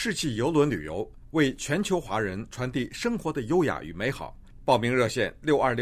世纪邮轮旅游，为全球华人传递生活的优雅与美好。报名热线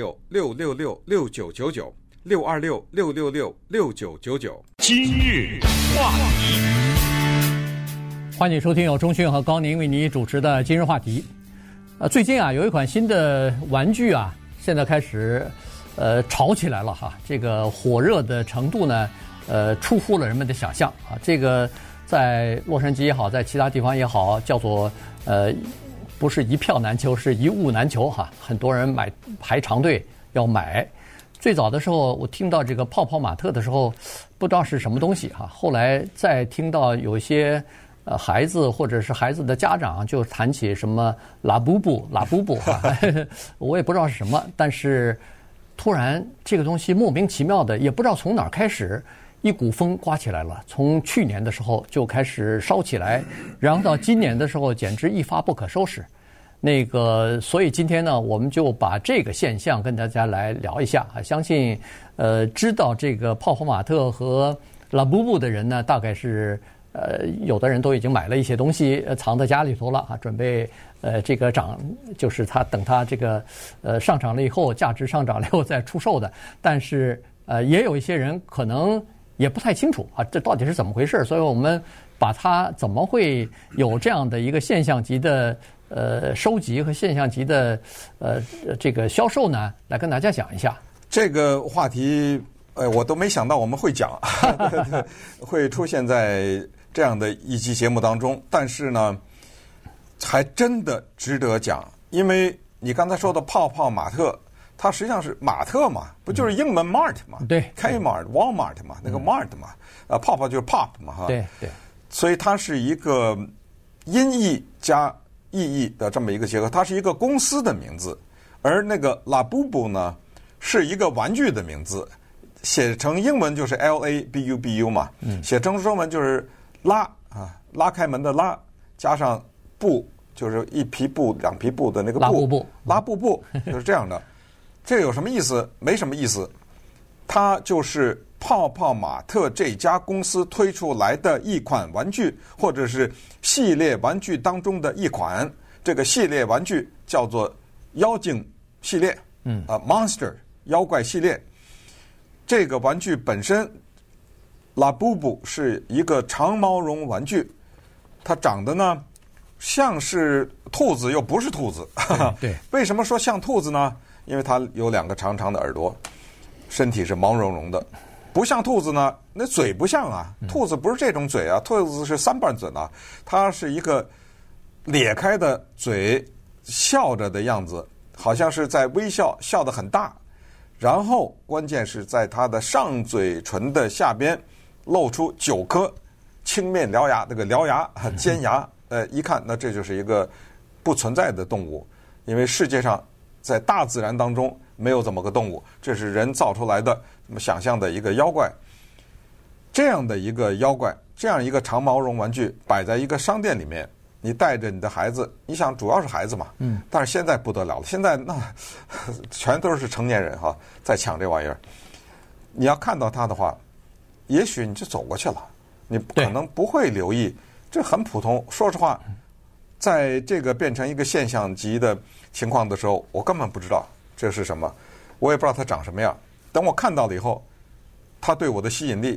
626-666-6999，626-666-6999。 今日话题， 欢迎收听由钟迅和高宁为你主持的今日话题。最近啊，有一款新的玩具啊，现在开始炒起来了哈。这个火热的程度呢，出乎了人们的想象啊。这个在洛杉矶也好，在其他地方也好，叫做不是一票难求，是一物难求哈。很多人排长队要买。最早的时候，我听到这个泡泡玛特的时候，不知道是什么东西哈。后来再听到有些孩子或者是孩子的家长就谈起什么拉布布哈，我也不知道是什么，但是突然这个东西莫名其妙的，也不知道从哪儿开始，一股风刮起来了。从去年的时候就开始烧起来，然后到今年的时候简直一发不可收拾。所以今天呢，我们就把这个现象跟大家来聊一下啊。相信知道这个泡泡玛特和拉布布的人呢，大概是有的人都已经买了一些东西藏在家里头了啊，准备这个就是等它这个上涨了以后，价值上涨了以后再出售的。但是也有一些人可能也不太清楚啊，这到底是怎么回事？所以我们把它怎么会有这样的一个现象级的收集和现象级的这个销售呢，来跟大家讲一下这个话题。我都没想到我们会讲，会出现在这样的一期节目当中。但是呢，还真的值得讲，因为你刚才说的泡泡玛特，它实际上是玛特嘛，不就是英文 Mart 嘛？ 对 ，Kmart、Walmart 嘛，那个 Mart 嘛，泡泡就是 Pop 嘛，哈。 对。 所以它是一个音译加意译的这么一个结合，它是一个公司的名字，而那个拉布布呢，是一个玩具的名字。写成英文就是 LABUBU 嘛，写成中文就是拉开门的拉，加上布就是一匹布两匹布的那个布，拉布布就是这样的。这有什么意思？没什么意思，它就是泡泡玛特这家公司推出来的一款玩具，或者是系列玩具当中的一款。这个系列玩具叫做妖精系列，Monster 妖怪系列。这个玩具本身，拉布布是一个长毛绒玩具，它长得呢像是兔子，又不是兔子。 对， 为什么说像兔子呢？因为它有两个长长的耳朵，身体是毛茸茸的。不像兔子呢，那嘴不像啊，兔子不是这种嘴啊，兔子是三瓣嘴啊，它是一个咧开的嘴，笑着的样子，好像是在微笑，笑得很大。然后关键是在它的上嘴唇的下边露出9颗青面獠牙，那个獠牙尖牙，一看那这就是一个不存在的动物，因为世界上在大自然当中没有这么个动物，这是人造出来的想象的一个妖怪。这样的一个妖怪，这样一个长毛绒玩具摆在一个商店里面，你带着你的孩子，你想主要是孩子嘛，但是现在不得了了，现在那全都是成年人哈，在抢这玩意儿。你要看到它的话，也许你就走过去了，你可能不会留意，这很普通。说实话，在这个变成一个现象级的情况的时候，我根本不知道这是什么，我也不知道它长什么样。等我看到了以后，它对我的吸引力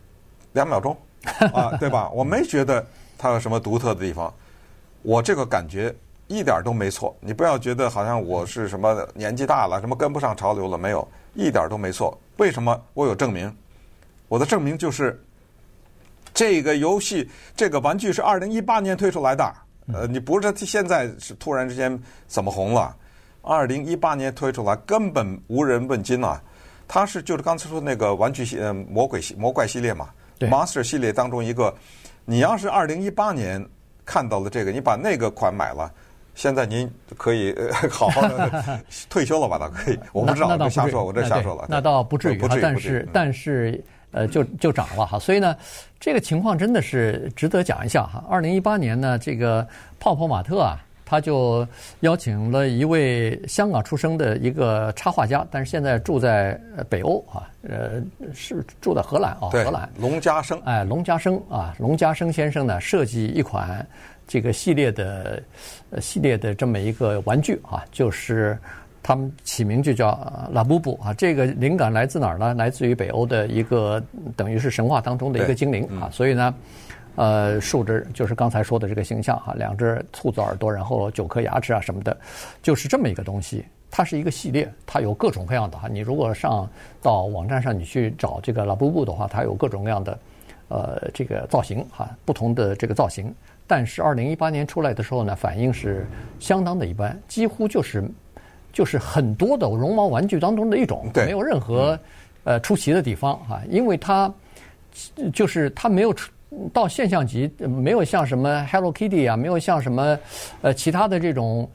2秒钟啊，对吧？我没觉得它有什么独特的地方。我这个感觉一点都没错，你不要觉得好像我是什么年纪大了，什么跟不上潮流了，没有，一点都没错。为什么？我有证明。我的证明就是这个游戏，这个玩具是2018年推出来的。你不是现在是突然之间怎么红了？2018年推出来，根本无人问津啊。它是就是刚才说那个玩具魔怪系列嘛，Monster 系列当中一个。你要是2018年看到了这个，你把那个款买了，现在您可以好好的退休了吧？倒可以，我不知道，我瞎说，我这瞎说了。 那倒不至于，但是就涨了哈。所以呢，这个情况真的是值得讲一下哈。2018年呢，这个泡泡玛特啊，他就邀请了一位香港出生的一个插画家，但是现在住在北欧啊，是住在荷兰啊，荷兰。 龙家生， 龙家生啊，龙家生先生呢设计一款这个系列的这么一个玩具啊，就是他们起名就叫拉布布啊。这个灵感来自哪儿呢？来自于北欧的一个等于是神话当中的一个精灵啊。所以呢，竖着就是刚才说的这个形象啊，2只兔子耳朵，然后9颗牙齿啊什么的，就是这么一个东西。它是一个系列，它有各种各样的哈。你如果上到网站上你去找这个拉布布的话，它有各种各样的这个造型哈，不同的这个造型。但是2018年出来的时候呢，反应是相当的一般，几乎就是很多的绒毛玩具当中的一种，没有任何出奇的地方啊，因为它就是它没有到现象级，没有像什么 Hello Kitty 啊，没有像什么其他的这种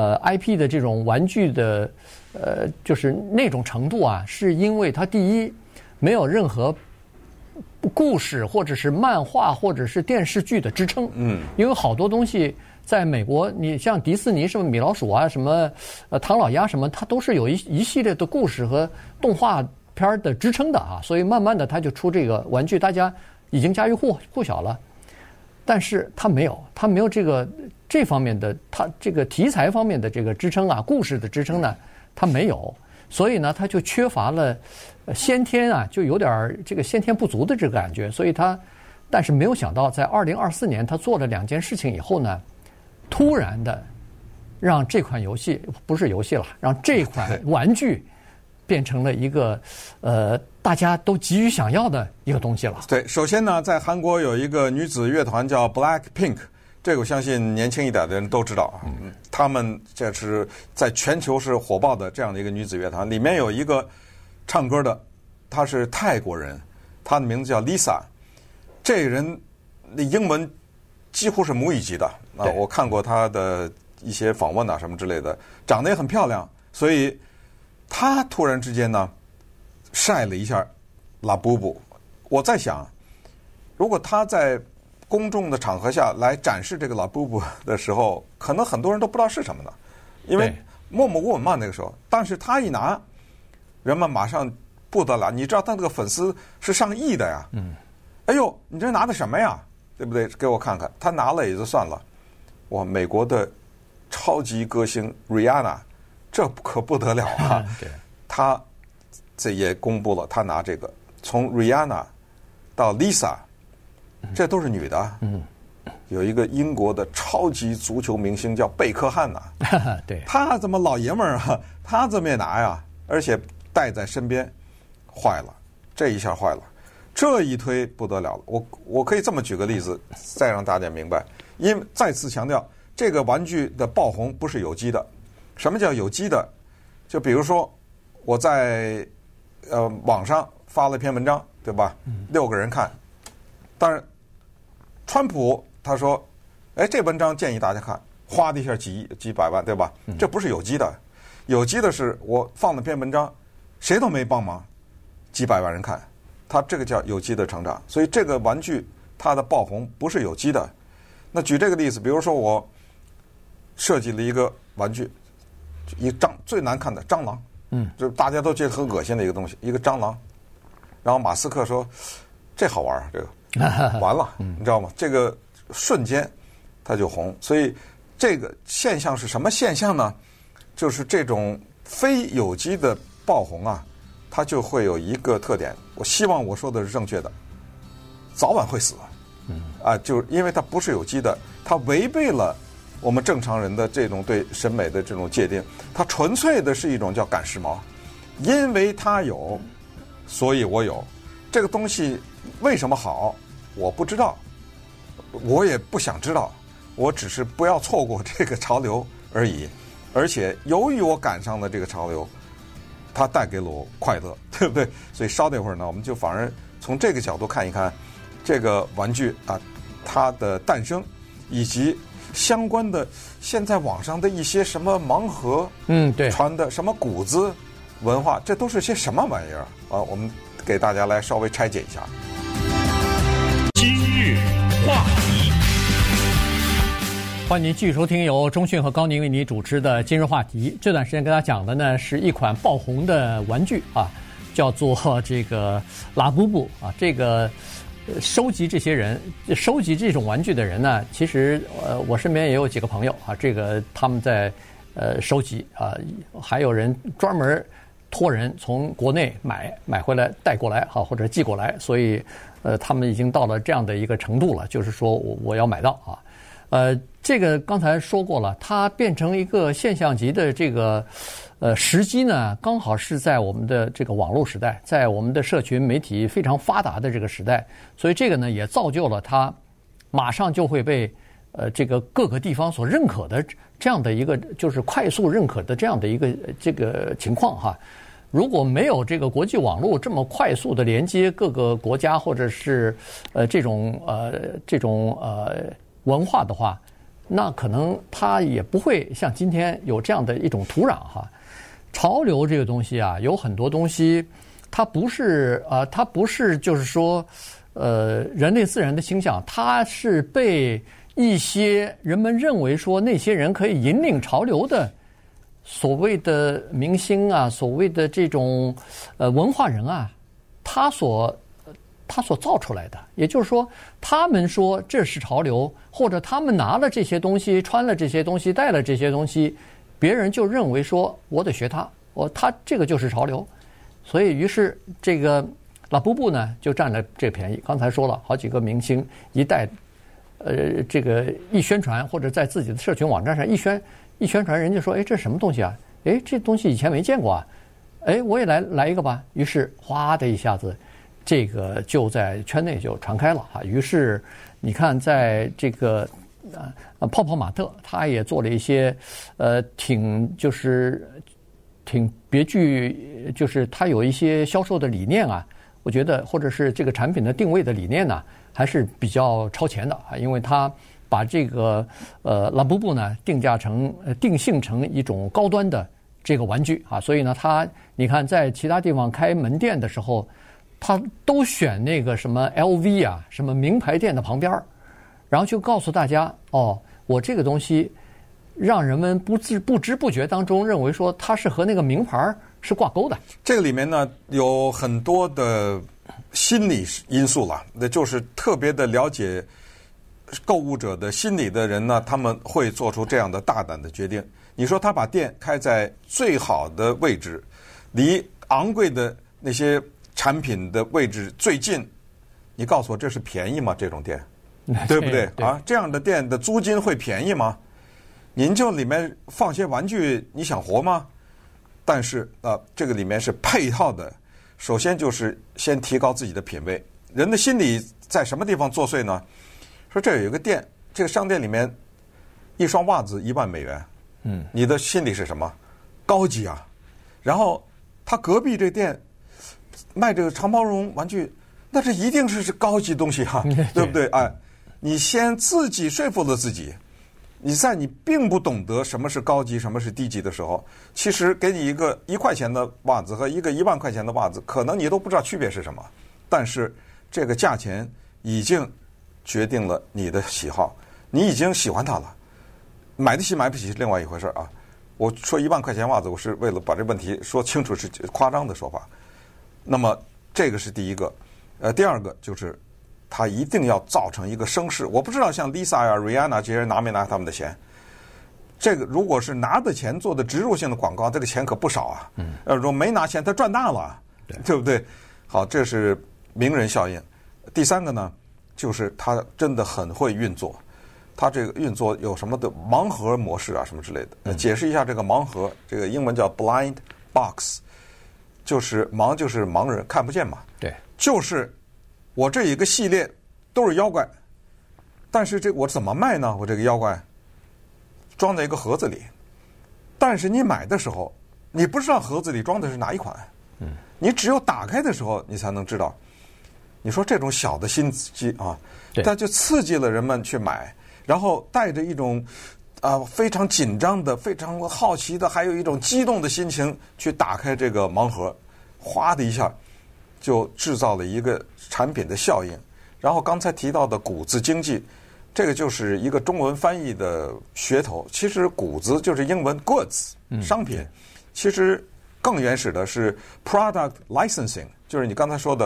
IP 的这种玩具的就是那种程度啊，是因为它第一没有任何故事或者是漫画或者是电视剧的支撑，因为好多东西在美国，你像迪士尼什么米老鼠啊，什么唐老鸭什么，它都是有一系列的故事和动画片的支撑的啊，所以慢慢的它就出这个玩具，大家已经家喻户晓了。但是它没有这方面的，它这个题材方面的这个支撑啊，故事的支撑呢，它没有，所以呢，它就缺乏了先天啊，就有点这个先天不足的这个感觉。所以但是没有想到，在2024年，他做了2件事情以后呢，突然的让这款游戏不是游戏了，让这款玩具变成了一个大家都急于想要的一个东西了。 对，首先呢，在韩国有一个女子乐团叫 BLACKPINK， 这个我相信年轻一点的人都知道啊。他们这是在全球是火爆的这样的一个女子乐团，里面有一个唱歌的，她是泰国人，她的名字叫 Lisa。这个人的英文几乎是母语级的啊，我看过她的一些访问啊什么之类的，长得也很漂亮，所以她突然之间呢晒了一下拉布布。我在想，如果她在公众的场合下来展示这个拉布布的时候，可能很多人都不知道是什么呢，因为默默无闻嘛那个时候。但是她一拿，人们马上不得了，你知道她这个粉丝是上亿的呀。哎呦，你这拿的什么呀？对不对？给我看看。她拿了也就算了，哇，美国的超级歌星 Rihanna， 这可不得了啊！她这也公布了，她拿这个，从 Rihanna 到 Lisa， 这都是女的。有一个英国的超级足球明星叫贝克汉呐， 对， 他怎么老爷们儿啊？他怎么也拿呀？而且带在身边，坏了，这一下坏了。这一推不得了了，我可以这么举个例子，再让大家明白。因为再次强调，这个玩具的爆红不是有机的。什么叫有机的？就比如说我在网上发了一篇文章，对吧？6个人看，当然，川普他说，哎，这文章建议大家看，哗的一下几亿几百万，对吧？这不是有机的，有机的是我放了篇文章，谁都没帮忙，几百万人看。它这个叫有机的成长，所以这个玩具它的爆红不是有机的。那举这个例子，比如说我设计了一个玩具，最难看的蟑螂，就是大家都觉得很恶心的一个东西，一个蟑螂。然后马斯克说这好玩这个完了，你知道吗？这个瞬间它就红。所以这个现象是什么现象呢？就是这种非有机的爆红啊，它就会有一个特点，我希望我说的是正确的，早晚会死。就是因为它不是有机的，它违背了我们正常人的这种对审美的这种界定，它纯粹的是一种叫赶时髦，因为它有，所以我有。这个东西为什么好，我不知道，我也不想知道，我只是不要错过这个潮流而已。而且由于我赶上了这个潮流，它带给了我快乐，对不对？所以稍等一会儿呢，我们就反而从这个角度看一看这个玩具啊，它的诞生，以及相关的现在网上的一些什么盲盒， 对， 传的什么谷子文化，这都是些什么玩意儿啊？我们给大家来稍微拆解一下。 今日话题， 欢迎您继续收听由钟迅和高宁为您主持的今日话题。这段时间跟大家讲的呢是一款爆红的玩具啊，叫做这个拉布布啊。这个收集这些人，收集这种玩具的人呢，其实我身边也有几个朋友啊，这个他们在收集啊，还有人专门托人从国内买回来带过来哈，或者寄过来，所以他们已经到了这样的一个程度了，就是说我要买到啊。这个刚才说过了，它变成一个现象级的这个时机呢，刚好是在我们的这个网络时代，在我们的社群媒体非常发达的这个时代，所以这个呢也造就了它马上就会被这个各个地方所认可的这样的一个就是快速认可的这样的一个这个情况哈。如果没有这个国际网络这么快速的连接各个国家或者是这种文化的话，那可能它也不会像今天有这样的一种土壤哈。潮流这个东西啊，有很多东西，它不是就是说人类自然的倾向，它是被一些人们认为说那些人可以引领潮流的所谓的明星啊，所谓的这种文化人啊，他所造出来的。也就是说，他们说这是潮流，或者他们拿了这些东西，穿了这些东西，带了这些东西，别人就认为说我得学他，他这个就是潮流。所以于是这个拉布布呢就占了这个便宜。刚才说了好几个明星一代这个一宣传，或者在自己的社群网站上一宣传，人家说这什么东西啊，这东西以前没见过啊，我也来一个吧。于是哗的一下子这个就在圈内就传开了啊。于是你看在这个泡泡玛特他也做了一些挺别具，就是他有一些销售的理念啊，我觉得或者是这个产品的定位的理念呢还是比较超前的啊。因为他把这个拉布布呢定性成一种高端的这个玩具啊，所以呢你看在其他地方开门店的时候，他都选那个什么 LV 啊，什么名牌店的旁边，然后就告诉大家我这个东西让人们不知不觉当中认为说它是和那个名牌是挂钩的。 这个里面呢有很多的心理因素了，那就是特别的了解购物者的心理的人呢，他们会做出这样的大胆的决定。你说他把店开在最好的位置，离昂贵的那些产品的位置最近，你告诉我这是便宜吗？这种店，对不对啊？这样的店的租金会便宜吗？您就里面放些玩具，你想活吗？但是这个里面是配套的，首先就是先提高自己的品味。人的心理在什么地方作祟呢？说这有一个店，这个商店里面一双袜子1万美元，你的心理是什么？高级啊。然后他隔壁这店卖这个长毛绒玩具，那这一定是高级东西哈，对不对？你先自己说服了自己，你并不懂得什么是高级，什么是低级的时候，其实给你一个1块钱的袜子和一个1万块钱的袜子，可能你都不知道区别是什么，但是这个价钱已经决定了你的喜好，你已经喜欢它了。买得起买不起是另外一回事啊。我说1万块钱袜子，我是为了把这问题说清楚，是夸张的说法。那么这个是第一个，第二个就是他一定要造成一个声势。我不知道像 Lisa 呀、Rihanna 这些人拿没拿他们的钱。这个如果是拿的钱做的植入性的广告，这个钱可不少啊。如果没拿钱，他赚大了，对不对？好，这是名人效应。第三个呢，就是他真的很会运作。他这个运作有什么的盲盒模式啊，什么之类的。解释一下这个盲盒，这个英文叫 blind box， 就是盲就是盲人看不见嘛。 对， 就是我这一个系列都是妖怪，但是这我怎么卖呢？我这个妖怪装在一个盒子里，但是你买的时候，你不知道盒子里装的是哪一款。你只有打开的时候，你才能知道。你说这种小的心机啊，它就刺激了人们去买。然后带着一种非常紧张的、非常好奇的，还有一种激动的心情去打开这个盲盒，哗的一下就制造了一个产品的效应。然后刚才提到的谷子经济，这个就是一个中文翻译的噱头。其实谷子就是英文 goods 商品，其实更原始的是 product licensing， 就是你刚才说的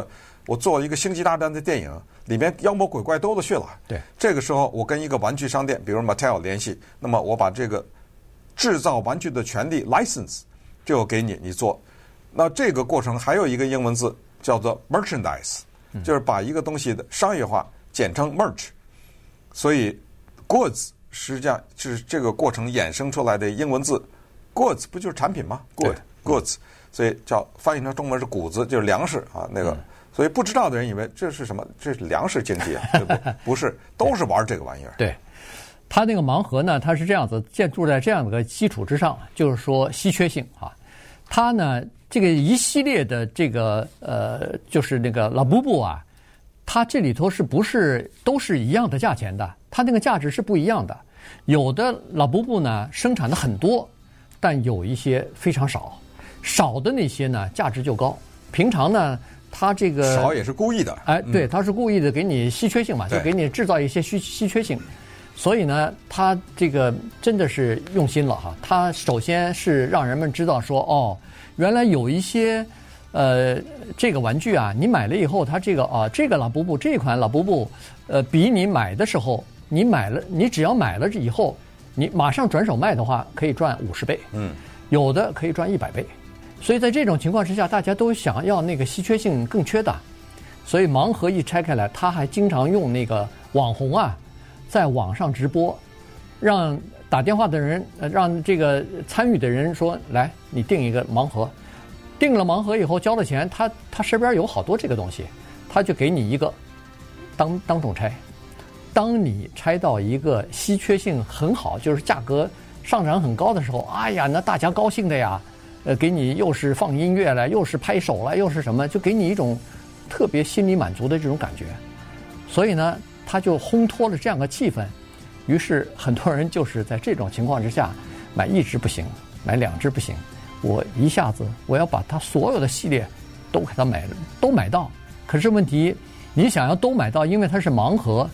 我做一个星际大战的电影，里面妖魔鬼怪都去了。 对， 这个时候我跟一个玩具商店，比如 Mattel 联系，那么我把这个制造玩具的权利 license 就给你做。那这个过程还有一个英文字叫做 merchandise， 就是把一个东西的商业化，简称 merch。所以 goods 实际上是这个过程衍生出来的英文字。goods 不就是产品吗 ？goods， 所以叫翻译成中文是谷子，就是粮食啊那个。所以不知道的人以为这是什么？这是粮食经济啊？对不？不是，都是玩这个玩意儿。 对，它那个盲盒呢，它是这样子建筑在这样的个基础之上，就是说稀缺性啊。它呢，这个一系列的这个就是那个拉布布啊，它这里头是不是都是一样的价钱的？它那个价值是不一样的。有的拉布布呢生产的很多，但有一些非常少，少的那些呢价值就高。平常呢。他这个少也是故意的， 哎，对，他是故意的给你稀缺性嘛，就给你制造一些稀缺性，所以呢，他这个真的是用心了哈。他首先是让人们知道说，哦，原来有一些这个玩具啊，你买了以后，它这个这个拉布布这款拉布布，比你买的时候，你只要买了以后，你马上转手卖的话，可以赚50倍，有的可以赚100倍。所以在这种情况之下，大家都想要那个稀缺性更缺的，所以盲盒一拆开来，他还经常用那个网红啊，在网上直播，让打电话的人，让这个参与的人说，来，你订一个盲盒，订了盲盒以后交了钱，他身边有好多这个东西，他就给你一个当众拆。当你拆到一个稀缺性很好，就是价格上涨很高的时候，哎呀，那大家高兴的呀。给你又是放音乐了，又是拍手了，又是什么，就给你一种特别心理满足的这种感觉。所以呢，他就烘托了这样的气氛。于是很多人就是在这种情况之下，买1只不行，买2只不行，我一下子我要把他所有的系列都给他都买到。可是问题，你想要都买到，因为它是盲盒，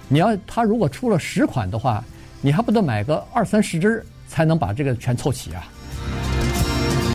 他如果出了10款的话，你还不得买个20-30只才能把这个全凑齐啊。